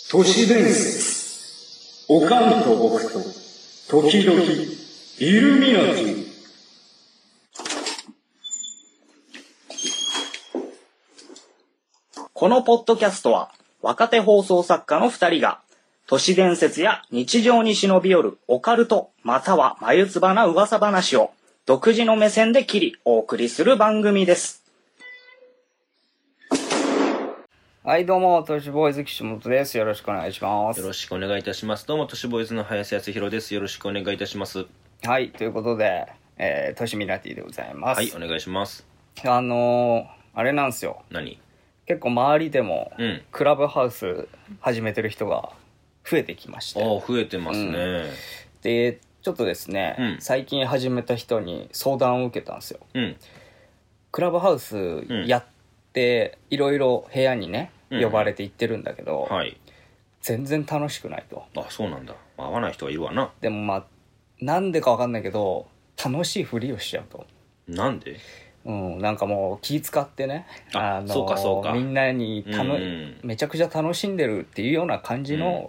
都市伝説。おかんと僕と時々イルミナティ。 このポッドキャストは若手放送作家の2人が都市伝説や日常に忍び寄るオカルトまたは眉唾な噂話を独自の目線で切りお送りする番組です。はい、どうも都市ボーイズ岸本です。よろしくお願いします。 よろしくお願いいたします。どうも都市ボーイズの林康弘です。よろしくお願いいたします。 はい、ということで、都市ミナティでございます。 はい、お願いします。 あれなんですよ。 何？ 結構周りでも、クラブハウス始めてる人が増えてきまして。 増えてますね。 でちょっとですね、最近始めた人に相談を受けたんですよ。クラブハウスやっていろいろ部屋にね、呼ばれて行ってるんだけど、全然楽しくないと。 あ、そうなんだ。合わない人はいるわな。 でもなんでか分かんないけど楽しいふりをしちゃうと。 なんで？ なんかもう気使ってね、 そうかみんなにめちゃくちゃ楽しんでるっていうような感じの、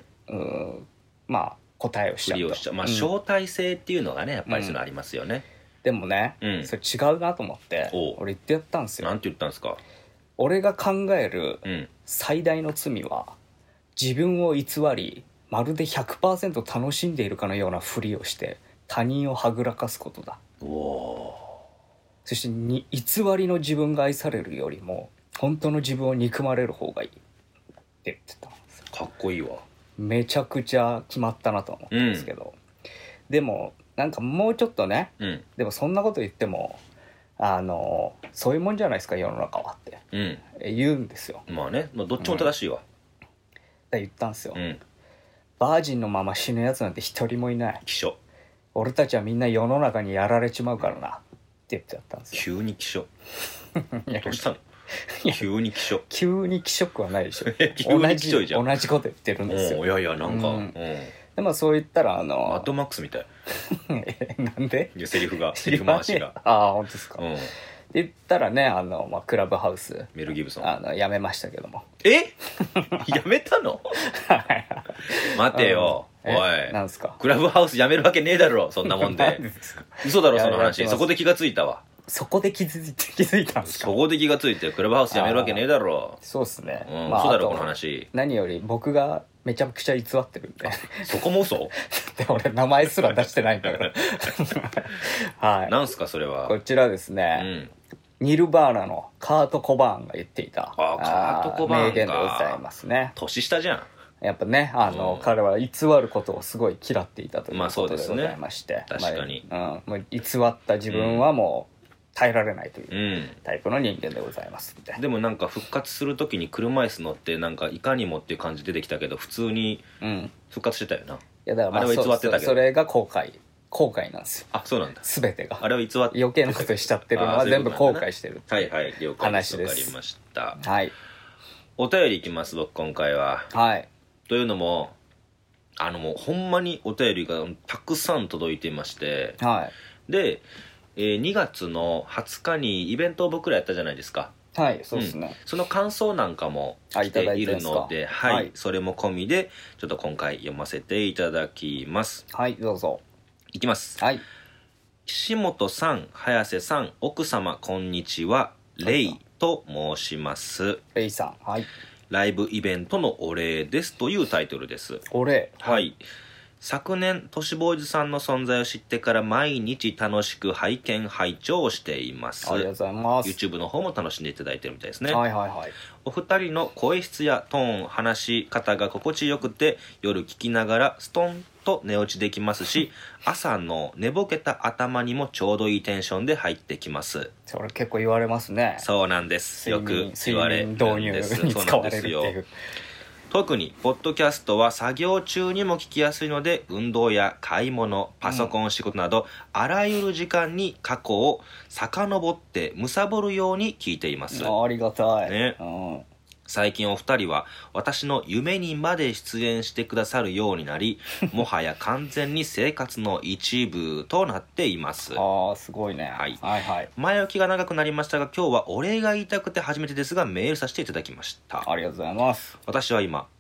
答えをしちゃうと。 ふりをしちゃう。招待制っていうのがね、やっぱりそのありますよね。 でもね、それ違うなと思って俺言ってやったんですよ。 なんて言ったんですか？ 俺が考える最大の罪は、自分を偽りまるで 100% 楽しんでいるかのようなふりをして他人をはぐらかすことだ。そして偽りの自分が愛されるよりも本当の自分を憎まれる方がいいって言ってたんですよ。 かっこいいわ。 めちゃくちゃ決まったなと思ったんですけど、でもなんかもうちょっとね、でもそんなこと言ってもそういうもんじゃないですか世の中はって言うんですよ。 まあね、どっちも正しいわ。 言ったんですよ。バージンのまま死ぬやつなんて一人もいない。 希少。 俺たちはみんな世の中にやられちまうからなって言ってやったんですよ。 急に希少。どうしたの？急に希少。 急に希少くはないでしょ。 急に希少じゃん。 同じこと言ってるんですよ。 いやなんか、 でもそう言ったらマッドマックスみたい。 なんで？ いやセリフ回しが。 本当ですか。って言ったらね、クラブハウスメル・ギブソンやめましたけども。 やめたの？待てよ、おい。 なんすか？ クラブハウスやめるわけねえだろ、そんなもんで。嘘だろその話。そこで気がついたわ。 そこで気づいたんですか？ そこで気がついてクラブハウスやめるわけねえだろ。 そうっすね。 嘘だろこの話。 何より僕がめちゃくちゃ偽ってるんで。 そこも嘘？ で俺名前すら出してないんだから。はい。 なんすかそれは？ こちらですね、ニルバーナのカート・コバーンが言っていたカート・コバーンか名言でございますね。 年下じゃん。 やっぱね、彼は偽ることをすごい嫌っていたということでございまして、 確かに、 もう偽った自分はもう耐えられないというタイプの人間でございますんで。 でもなんか復活するときに車椅子乗ってなんかいかにもっていう感じ出てきたけど普通に復活してたよな。 いやだからあれは偽ってたけど、 それが後悔なんですよ。 あ、そうなんだ。 全てがあれは偽って余計なことしちゃってるのは全部後悔してる。 はいはい、了解です。 話です。 わかりました。 はい。 お便りいきます僕今回は。 はい。 というのももうほんまにお便りがたくさん届いていまして、で、2月の20日にイベントを僕らやったじゃないですか。 はい、そうですね。 その感想なんかも来ているので、はい、それも込みでちょっと今回読ませていただきます。 はい、どうぞ。 いきます。 はい。 岸本さん、早瀬さん、奥様こんにちは。レイと申します。 レイさん、はい。 ライブイベントのお礼ですというタイトルです。 お礼。 はい。昨年都市ボーイズさんの存在を知ってから毎日楽しく拝見拝聴をしています。 ありがとうございます。 YouTube の方も楽しんでいただいてるみたいですね。 はいはいはい。 お二人の声質やトーン、話し方が心地よくて夜聞きながらストンと寝落ちできますし朝の寝ぼけた頭にもちょうどいいテンションで入ってきます。 それ結構言われますね。 そうなんです。よく言われるんです。 導入に使われるっていう。 特にポッドキャストは作業中にも聞きやすいので運動や買い物、パソコン仕事など、あらゆる時間に過去を遡って貪るように聞いています。 ありがたい、 ね。最近お二人は私の夢にまで出演してくださるようになりもはや完全に生活の一部となっています。 ああすごいね、 はいはいはい。 前置きが長くなりましたが今日はお礼が言いたくて初めてですがメールさせていただきました。 ありがとうございます。 私は今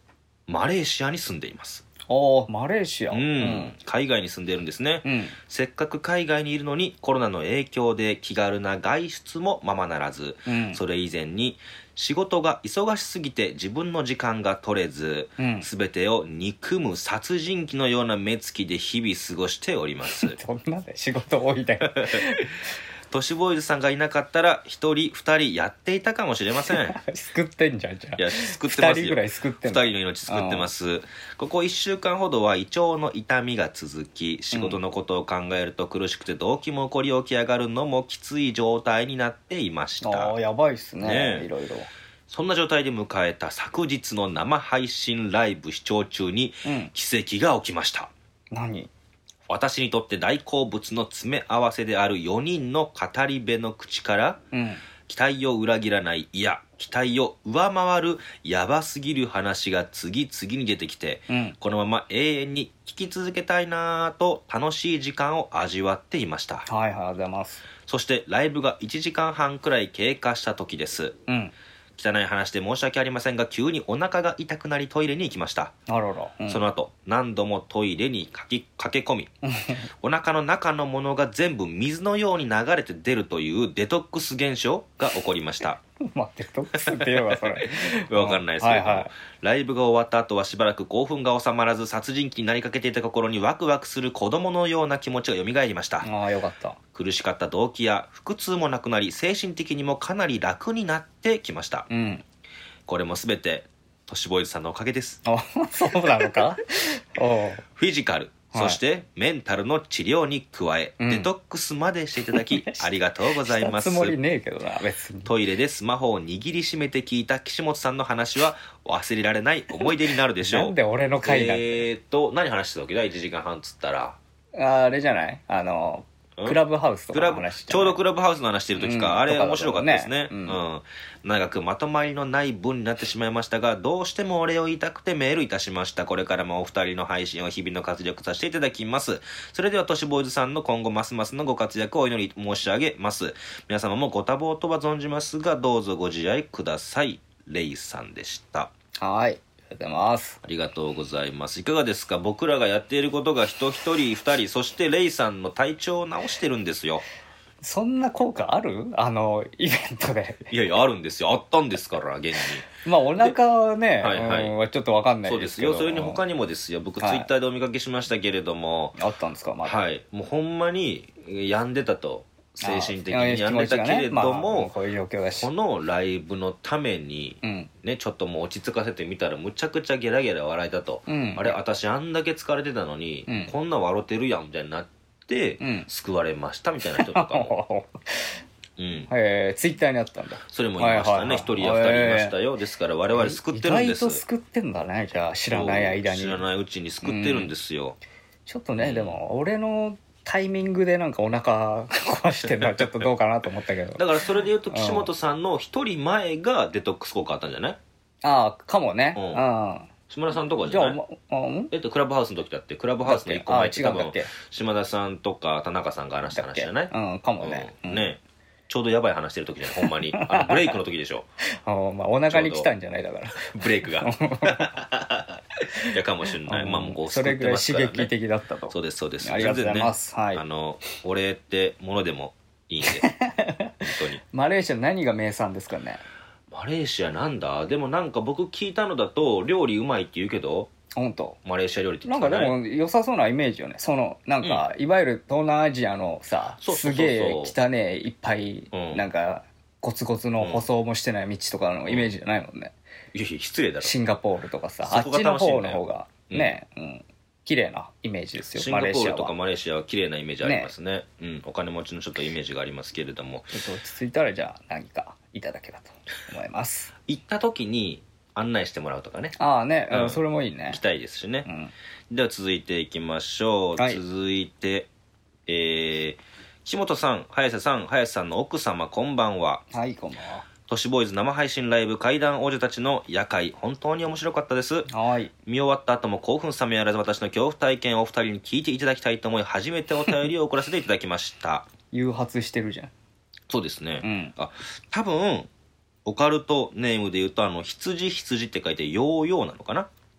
マレーシアに住んでいます。 マレーシア、 海外に住んでるんですね、せっかく海外にいるのにコロナの影響で気軽な外出もままならず、それ以前に仕事が忙しすぎて自分の時間が取れず、全てを憎む殺人鬼のような目つきで日々過ごしておりますそんなで仕事多いだよ都市ボーイズさんがいなかったら1人2人やっていたかもしれません救ってんじゃん。じゃあいや救ってますよ。 2人ぐらい救ってんの。 2人の命救ってます。ここ1週間ほどは胃腸の痛みが続き、仕事のことを考えると苦しくて動悸も起こり起き上がるのもきつい状態になっていました。 やばいっすね。いろいろ。 そんな状態で迎えた昨日の生配信ライブ視聴中に奇跡が起きました。 何？ 私にとって大好物の詰め合わせである4人の語り部の口から、期待を裏切らない、いや期待を上回るヤバすぎる話が次々に出てきて、このまま永遠に聞き続けたいなぁと楽しい時間を味わっていました。 はい、ありがとうございます。 そしてライブが1時間半くらい経過した時です。汚い話で申し訳ありませんが、急にお腹が痛くなりトイレに行きました。その後何度もトイレに駆け込みお腹の中のものが全部水のように流れて出るというデトックス現象が起こりましたデトックスって言えばそれわかんないですけども、ライブが終わった後はしばらく興奮が収まらず、殺人鬼になりかけていた心にワクワクする子供のような気持ちが蘇りました。 よかった。 苦しかった動悸や腹痛もなくなり、精神的にもかなり楽になってきました。これも全て都市ボーイズさんのおかげです。 そうなのかフィジカル、そしてメンタルの治療に加え、デトックスまでしていただきありがとうございます。 したつもりねえけどな、別に。 トイレでスマホを握りしめて聞いた岸本さんの話は忘れられない思い出になるでしょう。 なんで俺の回なんて。 何話してたわけだ1時間半っつったら。 あれじゃない、クラブハウスとかの話。 ちょうどクラブハウスの話してる時か、あれ面白かったですね。長くまとまりのない文になってしまいましたが、どうしてもお礼を言いたくてメールいたしました。これからもお二人の配信を日々の活躍させていただきます。それでは都市ボーイズさんの今後ますますのご活躍をお祈り申し上げます。皆様もご多忙とは存じますが、どうぞご自愛ください。レイさんでした。 はい、ありがとうございます。 ありがとうございます。いかがですか？僕らがやっていることが一人二人、そしてレイさんの体調を治してるんですよ。 そんな効果ある？イベントで。 いやいや、あるんですよ。あったんですから、現に。 お腹はね、ちょっとわかんないですけど。 そうですよ。それに他にもですよ。僕、ツイッターでお見かけしましたけれども。 あったんですか？ はい。もうほんまに病んでたと。精神的に病んでたけれども、 こういう状況だし、 このライブのために、ちょっともう落ち着かせてみたらむちゃくちゃゲラゲラ笑えたと、あれ私あんだけ疲れてたのに、こんな笑ってるやんみたいになって、救われましたみたいな人とかもツイッターにあったんだ。 それもいましたね。一人や二人いましたよ。ですから我々救ってるんです。 意外と救ってんだね。じゃあ知らない間に、 知らないうちに救ってるんですよ。 ちょっとね、でも俺のタイミングでなんかお腹壊してるのはちょっとどうかなと思ったけどだからそれで言うと岸本さんの一人前がデトックス効果あったんじゃない？ かもね。 島田さんとかじゃない？クラブハウスの時だって、クラブハウスの1個前って多分島田さんとか田中さんが話した話じゃない？ かもね。 ね、ちょうどやばい話してる時じゃない？ほんまにブレイクの時でしょ。 お腹に来たんじゃない？だからブレイクがいやかもしれない。もうそれぐらい刺激的だったと。 そうですそうです。 ありがとうございます。 お礼ってものでもいいんで本当に。 マレーシア何が名産ですかね？ マレーシアなんだ？でもなんか僕聞いたのだと料理うまいって言うけど。 本当？ マレーシア料理ってなんかでも良さそうなイメージよね。なんか、いわゆる東南アジアのさ、すげえ汚ねいっぱい、なんかゴツゴツの舗装もしてない道とかのイメージじゃないもんね。 いやいや失礼だろ。 シンガポールとかさ、あっちの方の方がね、綺麗なイメージですよ。 シンガポールとかマレーシアは綺麗なイメージありますね。お金持ちのちょっとイメージがありますけれども、 ちょっと落ち着いたらじゃあ何かいただけたと思います。 行った時に案内してもらうとかね。 それもいいね。 行きたいですしね。では続いていきましょう。続いて岸本さん、早瀬さん、林さんの奥様こんばんは。 はい、こんばんは。 都市ボーイズ生配信ライブ怪談王女たちの夜会、本当に面白かったです。見終わった後も興奮冷めやらず私の恐怖体験をお二人に聞いていただきたいと思い、初めてお便りを送らせていただきました。 誘発してるじゃん。 そうですね。多分オカルトネームで言うと羊って書いてヨーヨーなのかな。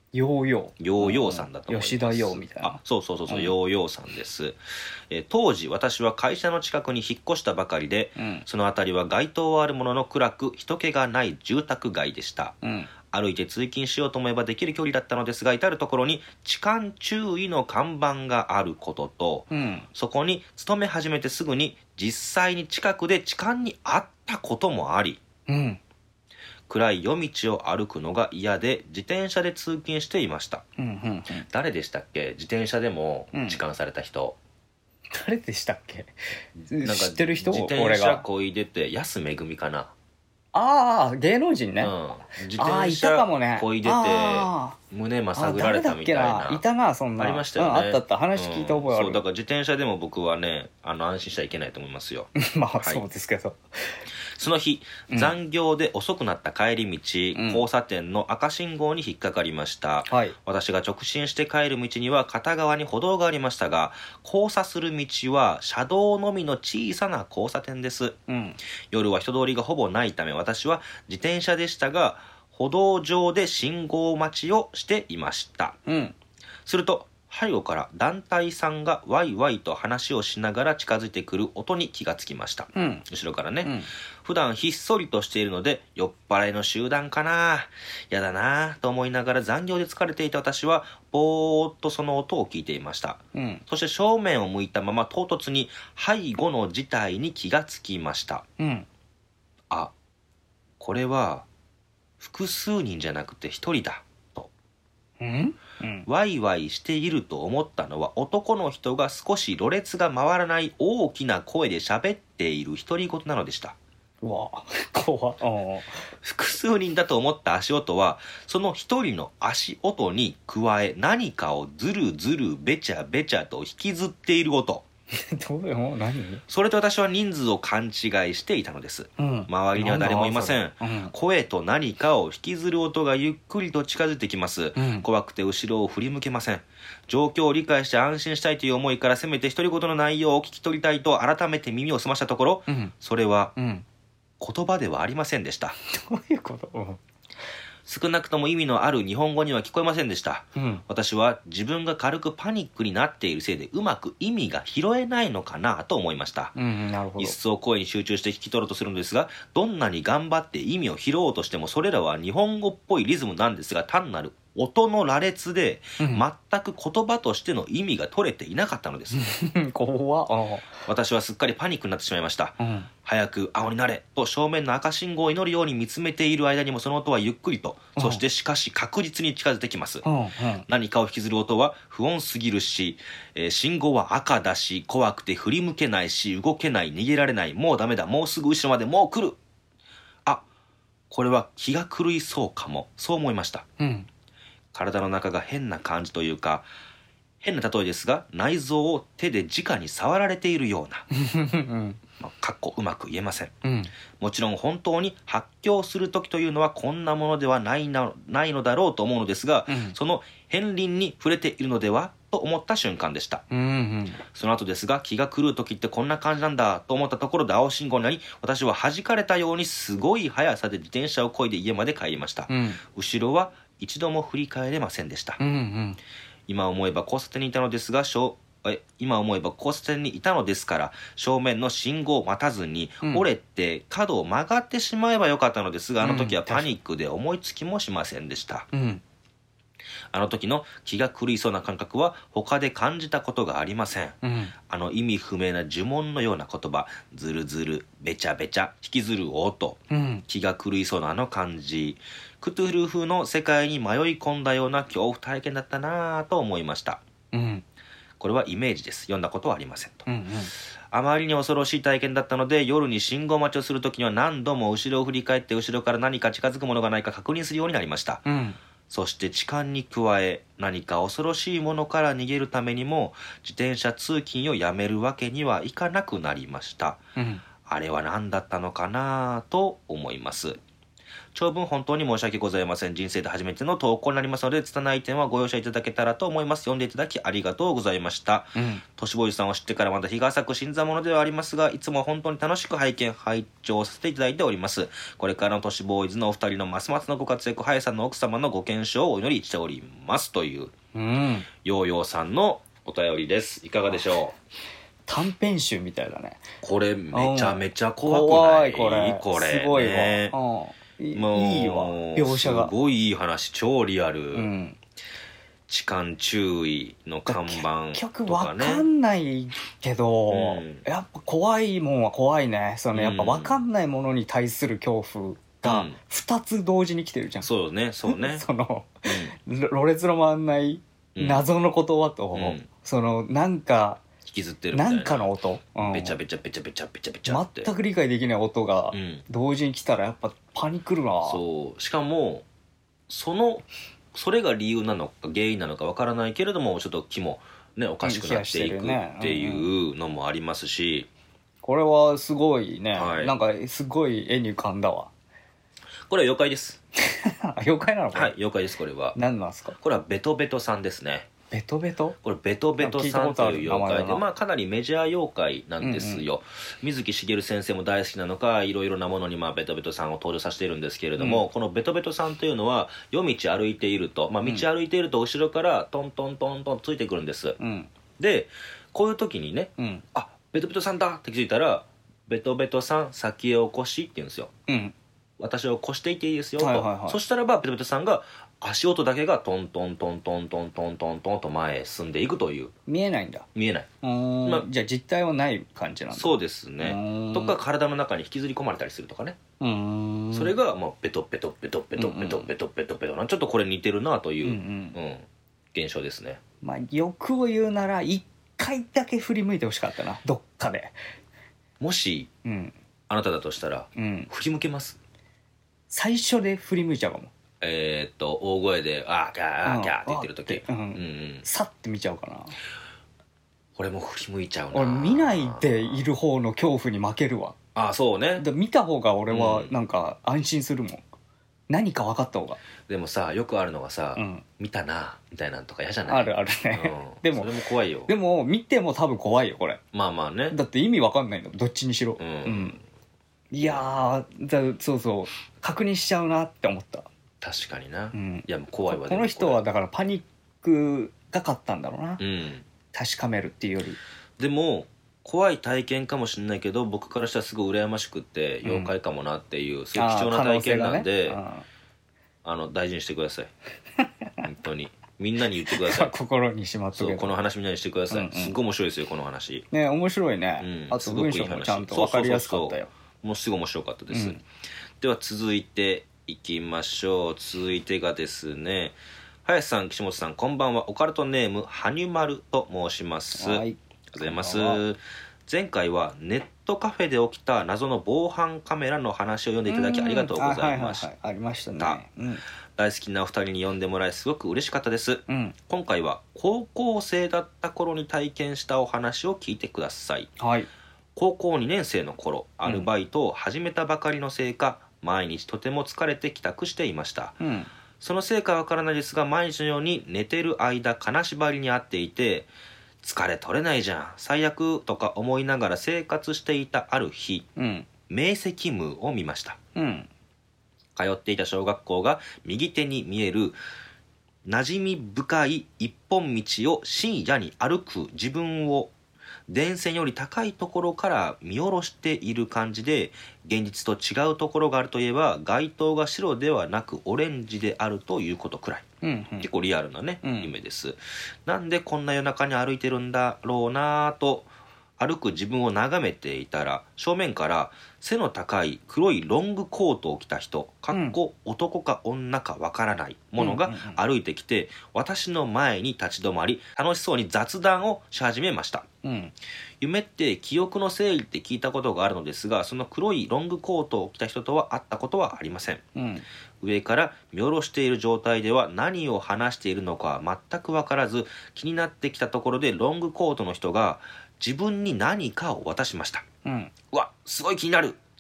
ヨーヨーヨーヨーさんだと思います。 吉田ヨーみたいな。 あ、そう、ヨーヨーさんです。当時私は会社の近くに引っ越したばかりで、その辺りは街灯はあるものの暗く人気がない住宅街でした。歩いて通勤しようと思えばできる距離だったのですが、至る所に痴漢注意の看板があることと、そこに勤め始めてすぐに実際に近くで痴漢に遭ったこともあり、暗い夜道を歩くのが嫌で自転車で通勤していました。誰でしたっけ、自転車でも痴漢された人。 誰でしたっけ。 なんか知ってる人。 自転車こいでて安めぐみかな。 ああ、芸能人ね。 自転車こいでて胸まさぐられたみたいな。 いたな、そんな。 ありましたよね。 あった。話聞いた覚えある。 そうだから自転車でも僕はね、安心しちゃいけないと思いますよ。 まあそうですけど。 その日、残業で遅くなった帰り道、交差点の赤信号に引っかかりました。私が直進して帰る道には片側に歩道がありましたが、交差する道は車道のみの小さな交差点です。夜は人通りがほぼないため、私は自転車でしたが、歩道上で信号待ちをしていました。すると、背後から団体さんがワイワイと話をしながら近づいてくる音に気がつきました。後ろからね。普段ひっそりとしているので、酔っ払いの集団かな、やだなと思いながら残業で疲れていた私はぼーっとその音を聞いていました。そして正面を向いたまま唐突に背後の事態に気がつきました。あ、これは複数人じゃなくて一人だと。ワイワイしていると思ったのは、男の人が少しろれつが回らない大きな声で喋っている独り言なのでした。 うわ、怖っ。 複数人だと思った足音は、その一人の足音に加え何かをズルズルベチャベチャと引きずっている音。 何？ それと私は人数を勘違いしていたのです。周りには誰もいません。声と何かを引きずる音がゆっくりと近づいてきます。怖くて後ろを振り向けません。状況を理解して安心したいという思いから、せめて独り言の内容を聞き取りたいと改めて耳を澄ましたところ、それは言葉ではありませんでした。 どういうこと？ 少なくとも意味のある日本語には聞こえませんでした。私は自分が軽くパニックになっているせいでうまく意味が拾えないのかなと思いました。一層声に集中して聞き取ろうとするのですが、どんなに頑張って意味を拾おうとしても、それらは日本語っぽいリズムなんですが、単なる音の羅列で全く言葉としての意味が取れていなかったのです。 怖っ。 私はすっかりパニックになってしまいました。早く青になれと正面の赤信号を祈るように見つめている間にも、その音はゆっくりと、そしてしかし確実に近づいてきます。何かを引きずる音は不穏すぎるし、信号は赤だし、怖くて振り向けないし、動けない、逃げられない、もうダメだ、もうすぐ後ろまで、もう来る。あ、これは気が狂いそうかも、そう思いました。体の中が変な感じというか、変な例えですが、内臓を手で直に触られているようなかっこうまく言えません。もちろん本当に発狂する時というのはこんなものではないのだろうと思うのですが、その片鱗に触れているのではと思った瞬間でした。その後ですが、気が狂う時ってこんな感じなんだと思ったところで青信号になり、私は弾かれたようにすごい速さで自転車を漕いで家まで帰りました。後ろは一度も振り返れませんでした。今思えば交差点にいたのですが、から正面の信号を待たずに折れて角を曲がってしまえばよかったのですが、あの時はパニックで思いつきもしませんでした。あの時の気が狂いそうな感覚は他で感じたことがありません。あの意味不明な呪文のような言葉、ずるずる、べちゃべちゃ、引きずる音、気が狂いそうなあの感じ、クトゥルフの世界に迷い込んだような恐怖体験だったなぁと思いました。これはイメージです。読んだことはありませんと。あまりに恐ろしい体験だったので、夜に信号待ちをするときには何度も後ろを振り返って後ろから何か近づくものがないか確認するようになりました。そして痴漢に加え、何か恐ろしいものから逃げるためにも自転車通勤をやめるわけにはいかなくなりました。あれは何だったのかなと思います。 長文本当に申し訳ございません。人生で初めての投稿になりますので、拙い点はご容赦いただけたらと思います。読んでいただきありがとうございました。都市ボーイズさんを知ってからまだ日が浅く新参者ではありますが、いつも本当に楽しく拝聴させていただいております。これからの都市ボーイズのお二人のますますのご活躍、はやさんの奥様のご健勝をお祈りしておりますという、ヨーヨーさんのお便りです。いかがでしょう。 短編集みたいだね。 これめちゃめちゃ怖くない？ 怖いこれ。すごいわ。いいわ、描写が。 すごいいい話、超リアル。痴漢注意の看板とかね。 結局わかんないけど、やっぱ怖いもんは怖いね。やっぱわかんないものに対する恐怖が2つ同時に来てるじゃん。 そうね。 ろれつの回んない謎の言葉と、なんか引きずってるみたいな、 なんかの音、 べちゃべちゃべちゃべちゃべちゃべちゃって全く理解できない音が同時に来たらやっぱパニクるな。 そうしかもそれが理由なのか原因なのかわからないけれども、ちょっと気もねおかしくなっていくっていうのもありますし、 これはすごいね、なんかすごい絵に浮かんだわ。 これは妖怪です。 妖怪なの？ はい、妖怪です。これは何なんですか？ これはベトベトさんですね。 ベトベト？ これベトベトさんという妖怪で、かなりメジャー妖怪なんですよ。水木しげる先生も大好きなのか、いろいろなものにベトベトさんを登場させているんですけれども、このベトベトさんというのは夜道歩いていると、道歩いていると後ろからトントントントンついてくるんです。でこういう時にね、あ、ベトベトさんだって気づいたら、ベトベトさん先へお越しって言うんですよ。私を越していていいですよと。そしたらベトベトさんが足音だけがトントントントントントントントンと前へ進んでいくという。 見えないんだ。 見えない。 じゃあ実体はない感じなんだ。 そうですね。とか体の中に引きずり込まれたりするとかね。それがベトベトベトベトベトベトベトベトな、ちょっとこれ似てるなという現象ですね。 欲を言うなら1回だけ振り向いてほしかったな、どっかで。 もしあなただとしたら振り向けます？ 最初で振り向いちゃうかも。 大声で「あーキャーキャー」って言ってる時、 さって見ちゃうかな。 俺も振り向いちゃうな。 俺見ないでいる方の恐怖に負けるわ。 あ、そうね。 見た方が俺はなんか安心するもん。何か分かった方が。 でもさ、よくあるのがさ、見たなみたいなのとか嫌じゃない？ あるあるね。でもそれも怖いよ。 でも見ても多分怖いよこれ。 まあね。 だって意味分かんないの、どっちにしろ。いやそう確認しちゃうなって思った。 確かにな。いやもう怖いわ。 この人はだからパニックが勝ったんだろうな。確かめるっていうより。でも怖い体験かもしれないけど、僕からしたらすごい羨ましくって妖怪かもなっていう、すごい貴重な体験なんで、大事にしてください。本当にみんなに言ってください。 心にしまっとけ。 この話みんなにしてください。すっごい面白いですよこの話ね。 面白いね。あと文章もちゃんと分かりやすかったよ。 もうすぐ面白かったです。では続いていきましょう。続いてがですね、林さん、岸本さん、こんばんは。オカルトネームはにゅまると申します。ありがとうございます。前回はネットカフェで起きた謎の防犯カメラの話を読んでいただきありがとうございました。 ありましたね。 大好きなお二人に読んでもらいすごく嬉しかったです。今回は高校生だった頃に体験したお話を聞いてください。高校2年生の頃、アルバイトを始めたばかりのせいか、毎日とても疲れて帰宅していました。そのせいかわからないですが、毎日のように寝てる間金縛りに遭っていて、疲れ取れないじゃん最悪とか思いながら生活していたある日、明晰夢を見ました。通っていた小学校が右手に見える馴染み深い一本道を深夜に歩く自分を電線より高いところから見下ろしている感じで、現実と違うところがあるといえば街灯が白ではなくオレンジであるということくらい、結構リアルなね、夢です。なんでこんな夜中に歩いてるんだろうなと歩く自分を眺めていたら、正面から背の高い黒いロングコートを着た人、男か女かわからないものが歩いてきて、私の前に立ち止まり、楽しそうに雑談をし始めました。夢って記憶の整理って聞いたことがあるのですが、その黒いロングコートを着た人とは会ったことはありません。上から見下ろしている状態では何を話しているのか全く分からず、気になってきたところでロングコートの人が自分に何かを渡しました。うわ、すごい気になる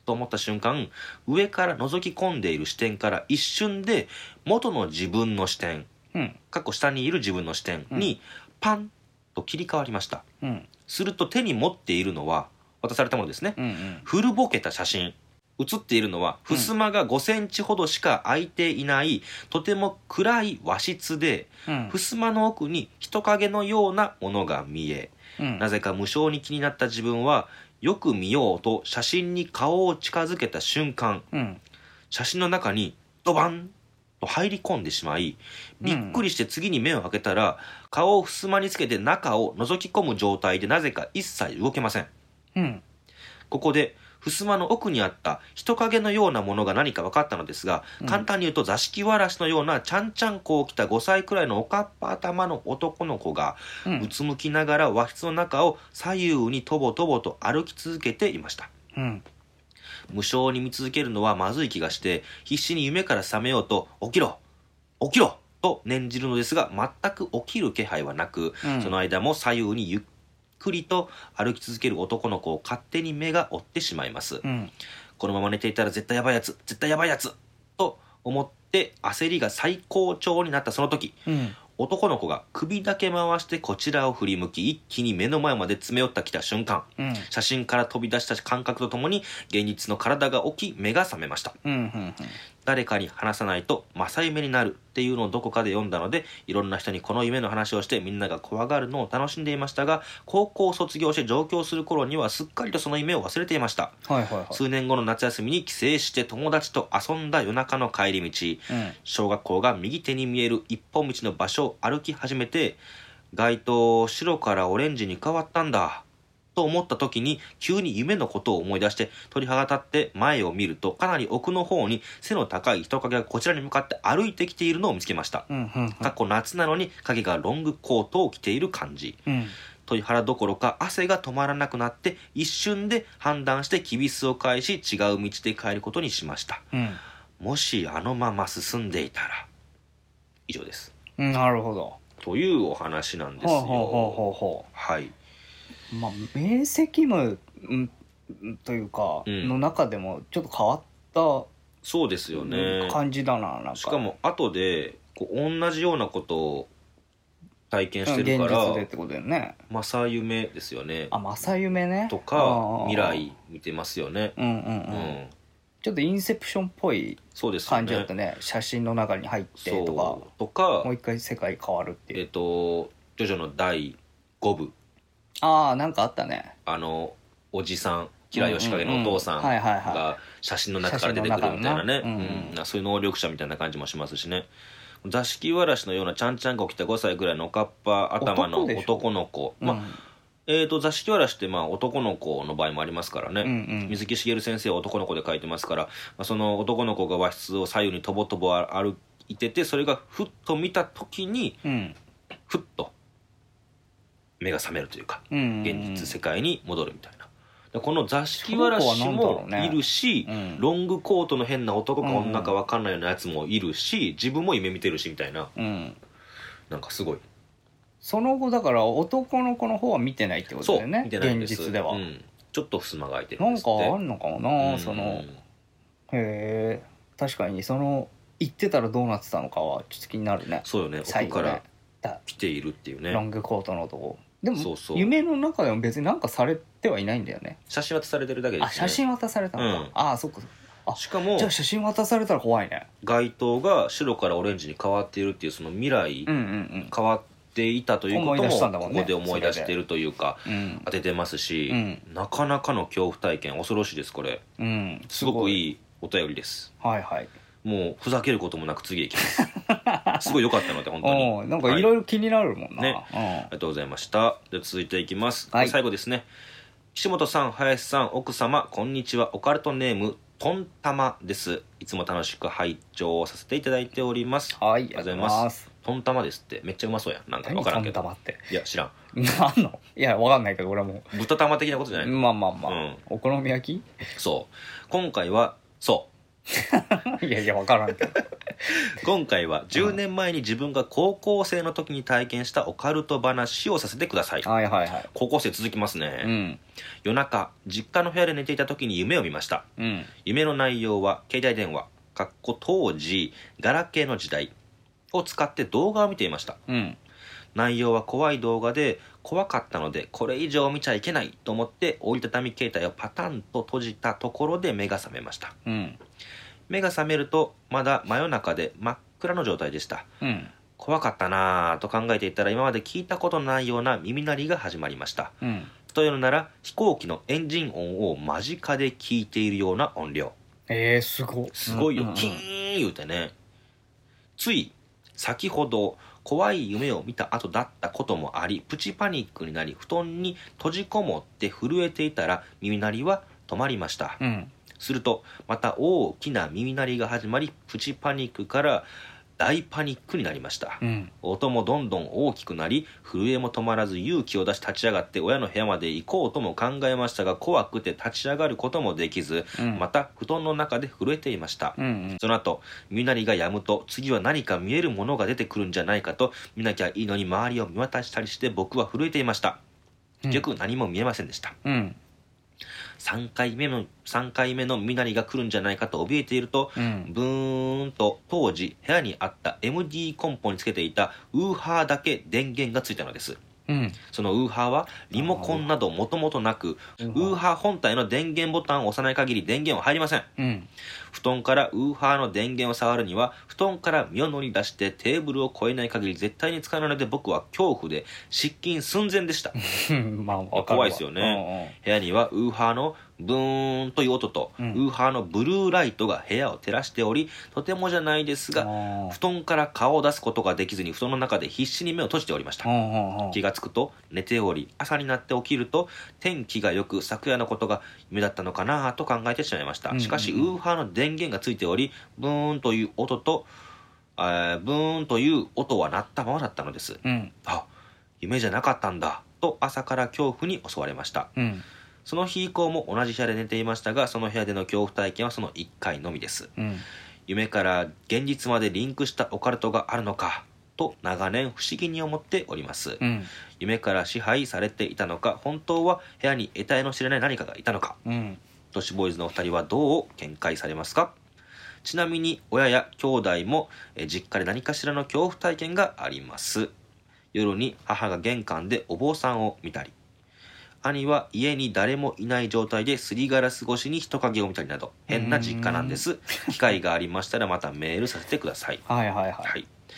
と思った瞬間、上から覗き込んでいる視点から一瞬で元の自分の視点、過去下にいる自分の視点にパンと切り替わりました。すると手に持っているのは渡されたものですね。古ぼけた写真。写っているのは襖が5センチほどしか開いていないとても暗い和室で、襖の奥に人影のようなものが見え、なぜか無性に気になった自分はよく見ようと写真に顔を近づけた瞬間、写真の中にドバンと入り込んでしまい、びっくりして次に目を開けたら、顔を襖につけて中を覗き込む状態でなぜか一切動けません。ここで襖の奥にあった人影のようなものが何か分かったのですが、簡単に言うと座敷わらしのようなちゃんちゃんこを着た5歳くらいのおかっぱ頭の男の子が、うつむきながら和室の中を左右にとぼとぼと歩き続けていました。無性に見続けるのはまずい気がして、必死に夢から覚めようと起きろ起きろと念じるのですが、全く起きる気配はなく、その間も左右にゆっくりと歩き続ける男の子を勝手に目が追ってしまいます。このまま寝ていたら絶対やばいやつ絶対やばいやつと思って焦りが最高潮になったその時、男の子が首だけ回してこちらを振り向き、一気に目の前まで詰め寄ってきた瞬間、写真から飛び出した感覚とともに現実の体が起き目が覚めました。誰かに話さないと正夢になるっていうのをどこかで読んだので、いろんな人にこの夢の話をしてみんなが怖がるのを楽しんでいましたが、高校を卒業して上京する頃にはすっかりとその夢を忘れていました。数年後の夏休みに帰省して友達と遊んだ夜中の帰り道、小学校が右手に見える一本道の場所を歩き始めて、街灯白からオレンジに変わったんだと思った時に急に夢のことを思い出して鳥肌立って前を見ると、かなり奥の方に背の高い人影がこちらに向かって歩いてきているのを見つけました。過去夏なのに影がロングコートを着ている感じ、鳥肌どころか汗が止まらなくなって、一瞬で判断してきびすを返し違う道で帰ることにしました。もしあのまま進んでいたら。以上です。 なるほど。 というお話なんですよ。はい。 明晰夢というか、の中でもちょっと変わったそうですよね感じだな。なんかしかも後でこう同じようなことを体験してるから、 現実でってことだよね。 正夢ですよね。 正夢ね。 とか未来見てますよね。 ちょっとインセプションっぽい感じだったね。写真の中に入ってとかもう一回世界変わるっていう。 ジョジョの第5部、 なんかあったね。 おじさん吉良義景のお父さんが写真の中から出てくるみたいなね、そういう能力者みたいな感じもしますしね。座敷わらしのようなちゃんちゃんこ着た5歳ぐらいのおかっぱ頭の男の子、座敷わらしって男の子の場合もありますからね、水木しげる先生は男の子で書いてますから、その男の子が和室を左右にとぼとぼ歩いてて、それがふっと見た時に、ふっと目が覚めるというか、現実世界に戻るみたいな。この座敷わらしもいるし、ロングコートの変な男か女か分かんないようなやつもいるし、自分も夢見てるしみたいな、なんかすごい。 その後だから男の子の方は見てないってことだよね。見てないんです、現実では。 ちょっと襖が開いてるんですって。 なんかあんのかもな、そのへえ。確かにその言ってたらどうなってたのかはちょっと気になるね。 そうよね、奥から来ているっていうね、 ロングコートの男でも夢の中でも別になんかされてはいないんだよね。 写真渡されてるだけですね。 写真渡されたのか、そっか。 しかもじゃあ写真渡されたら怖いね。 街灯が白からオレンジに変わっているっていう、その未来変わっていたということもここで思い出しているというか、当ててますし、なかなかの恐怖体験、恐ろしいですこれ。すごくいいお便りです。もうふざけることもなく次へ行きますすごい良かったので本当になんかいろいろ気になるもんな、 ありがとうございました。で続いていきます、最後ですね。岸本さん、林さん、奥様こんにちは。オカルトネームトンタマです。いつも楽しく拝聴させていただいております。 ありがとうございます。 トンタマですってめっちゃうまそうやん。なんか分からんけど。 トンタマって、 いや知らん。 なんの、いや分かんないけど俺はもう豚玉的なことじゃないの。 お好み焼き。 そう今回はいやいや分からんけど今回は10年前に自分が高校生の時に体験したオカルト話をさせてください。 はいはいはい。 高校生続きますね、 うん。 夜中実家の部屋で寝ていた時に夢を見ました。 うん。 夢の内容は携帯電話当時ガラケーの時代を使って動画を見ていました。 うん。 内容は怖い動画で怖かったのでこれ以上見ちゃいけないと思って折りたたみ携帯をパタンと閉じたところで目が覚めました。 うん。 目が覚めるとまだ真夜中で真っ暗の状態でした。 うん。 怖かったなぁと考えていたら今まで聞いたことのないような耳鳴りが始まりました。 うん。 というのなら飛行機のエンジン音を間近で聞いているような音量。 すごすごいよ、 うんうんうん、 キーン言うてね。つい先ほど怖い夢を見た後だったこともありプチパニックになり布団に閉じこもって震えていたら耳鳴りは止まりました、 うん。 するとまた大きな耳鳴りが始まりプチパニックから大パニックになりました、 うん。 音もどんどん大きくなり震えも止まらず勇気を出し立ち上がって親の部屋まで行こうとも考えましたが怖くて立ち上がることもできず、 うん、 また布団の中で震えていました、 うんうん、 その後耳鳴りが止むと次は何か見えるものが出てくるんじゃないかと見なきゃいいのに周りを見渡したりして僕は震えていました。結局何も見えませんでした、 うん、 3回目の耳鳴りが来るんじゃないかと怯えていると、 うん、 ブーンと当時部屋にあった MD コンポにつけていたウーハーだけ電源がついたのです。 うん、 そのウーハーはリモコンなどもともとなくウーハー本体の電源ボタンを押さない限り電源は入りません、 うん、 布団からウーハーの電源を触るには布団から身を乗り出してテーブルを越えない限り絶対に使えないので僕は恐怖で失禁寸前でしたまあ分かるわ。 怖いですよね、部屋にはウーハーのブーンという音と、ウーハーのブルーライトが部屋を照らしておりとてもじゃないですが布団から顔を出すことができずに布団の中で必死に目を閉じておりました、気がつくと寝ており朝になって起きると天気がよく昨夜のことが夢だったのかなと考えてしまいました、しかしウーハーの電源がついておりブーンという音とブーンという音は鳴ったままだったのです、あ、夢じゃなかったんだと朝から恐怖に襲われました、その日以降も同じ部屋で寝ていましたがその部屋での恐怖体験はその1回のみです、夢から現実までリンクしたオカルトがあるのかと長年不思議に思っております、夢から支配されていたのか本当は部屋に得体の知れない何かがいたのか、都市ボーイズのお二人はどう見解されますか。ちなみに親や兄弟も実家で何かしらの恐怖体験があります。夜に母が玄関でお坊さんを見たり兄は家に誰もいない状態ですりガラス越しに人影を見たりなど変な実家なんです。機会がありましたらまたメールさせてください。 はいはいはい、 はい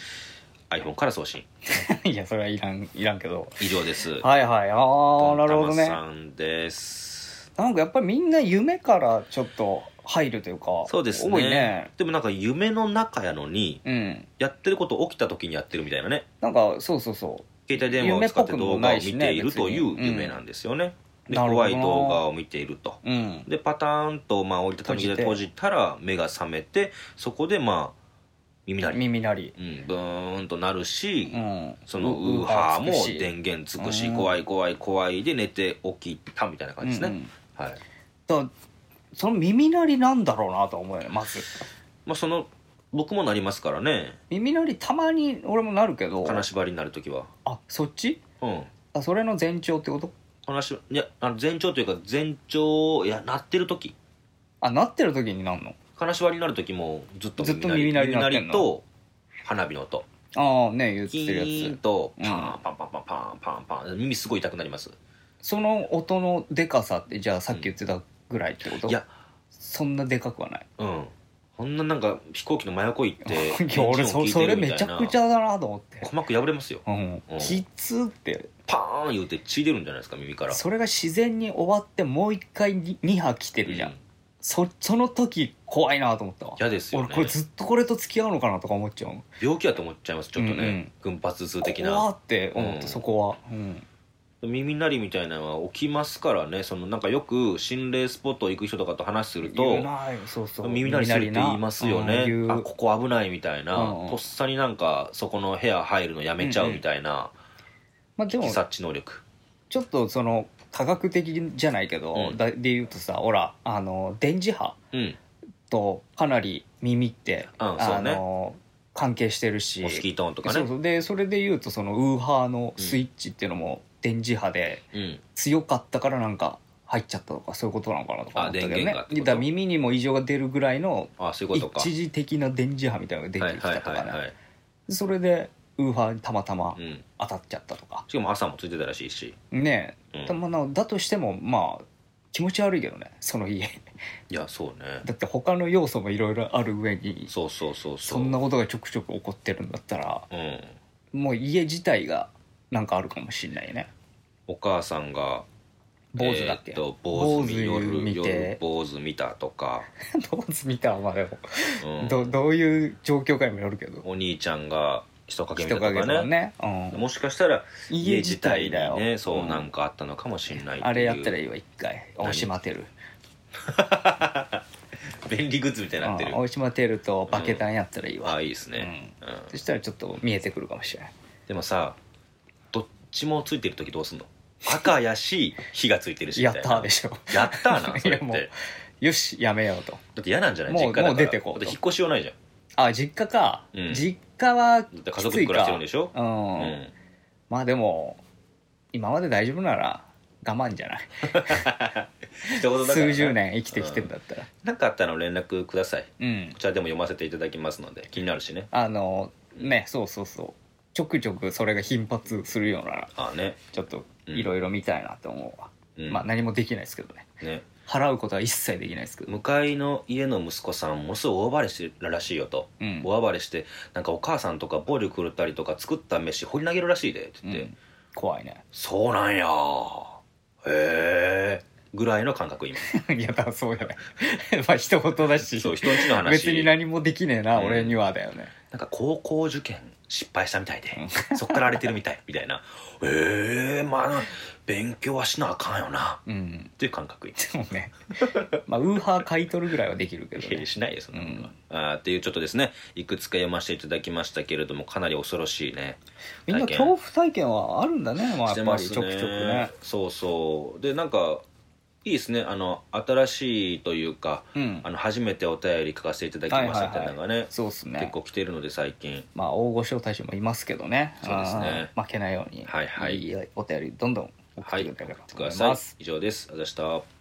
、iPhone から送信いやそれはいらんけど以上です。 はいはい、ああなるほどね。 さんです。 なんかやっぱりみんな夢からちょっと入るというか。 そうですね。多いね。でもなんか夢の中やのに、やってること起きた時にやってるみたいなね。 なんかそうそうそう携帯電話を使って動画を見ているという夢なんですよね。で怖い動画を見ていると、でパターンと折りたたみで閉じたら目が覚めてそこで耳鳴り、ブーンとなるし、そのウーハーも電源つくし、怖い怖い怖いで寝て起きたみたいな感じですね、はい。 だその耳鳴りなんだろうなと思うよねまず。 その僕もなりますからね。 耳鳴りたまに俺もなるけど金縛りになるときは。あ、 そっち？それの前兆ってこと？ いや前兆というか鳴ってるとき。 鳴ってるときになるの？ 金縛りになるときもずっと耳鳴りなってんの？ と花火の音。 ね言ってるやつ。 キーンとパンパンパンパンパンパンパン耳すごい痛くなります。 その音のでかさってじゃあさっき言ってたぐらいってこと？いやそんなでかくはない。 こんななんか飛行機の真横行っていや俺それめちゃくちゃだなと思って。 鼓膜破れますよ。 きつってパーン言うて血出るんじゃないですか耳から。 それが自然に終わってもう一回2波来てるじゃん、その時怖いなと思ったわ。 嫌ですよね。 俺これずっとこれと付き合うのかなとか思っちゃう。 病気やと思っちゃいますちょっとね、群発痛的な。 怖って思った、そこは。 耳鳴りみたいなのは起きますからね。なんかよく心霊スポット行く人とかと話すると耳鳴りするって言いますよね。ここ危ないみたいな、とっさになんかそこの部屋入るのやめちゃうみたいな、でも察知能力ちょっと科学的じゃないけど、で言うとさほら電磁波、 とかなり耳って、 そうね、 関係してるし、 モスキートーンとかね。 そうそうでそれで言うとそのウーハーのスイッチっていうのも電磁波で強かったからなんか入っちゃったとかそういうことなのかなとか思ったけどね。 電源がってことだから耳にも異常が出るぐらいのそういうことか。 一時的な電磁波みたいなのが出てきたとかね。それでウーハーにたまたま当たっちゃったとか、 しかも朝もついてたらしいしねえ、だとしてもまあ気持ち悪いけどね、その家。 いやそうね、 だって他の要素もいろいろある上にそんなことがちょくちょく起こってるんだったら、もう家自体がなんかあるかもしれないね。 お母さんが坊主だっけ、 坊主夜坊主見たとか坊主見たはまあでも、どういう状況かにもよるけど、 お兄ちゃんが人影見たとかね、もしかしたら家自体にねそうなんかあったのかもしれないっていう。 あれやったらいいわ、一回大島テル便利グッズみたいになってる。 大島テルとバケタンやったらいいわ。 いいですね、 そしたらちょっと見えてくるかもしれない。 でもさ、どっちもついてる時どうすんの？赤やし火がついてるしみたいな。 やったーでしょ。 やったーなそれって。 いやもうよしやめようと。 だって嫌なんじゃない？ もう実家だからもう出てこうと。 引っ越しようないじゃん。 実家か、実家はきついか。 家族で暮らしてるんでしょ。 まあでも今まで大丈夫なら我慢じゃない数十年生きてきてんだったら、 何かあったら連絡ください。こちらでも読ませていただきますので、気になるしね。 ね、そうちょくちょくそれが頻発するようならちょっといろいろ見たいなと思うわ。まあ何もできないですけどね。払うことは一切できないですけど、 向かいの家の息子さんものすごい大暴れしてるらしいよと、大暴れしてなんかお母さんとか暴力振るったりとか作った飯掘り投げるらしいでって言って、 怖いね。 そうなんやへえぐらいの感覚今いやだからそうやねまあ人事だし、 そう人んちの話、 別に何もできねえな、俺にはだよね。 なんか高校受験失敗したみたいでそっから荒れてるみたいみたいなまあ勉強はしなあかんよな、っていう感覚でもねまあウーハー買い取るぐらいはできるけどね。 しないよそんなのは、っていうちょっとですねいくつか読ませていただきましたけれども、かなり恐ろしいね。 みんな恐怖体験はあるんだね、まあ、やっぱりちょくちょくね。 そうでなんかいいですね、新しいというか、初めてお便り書かせていただきましたみたいなのがね、 そうですね、 結構来てるので最近。 まあ大御所大使もいますけどね。 そうですね、 負けないように、いいお便りどんどん送ってください。 以上です。ありがとうございました。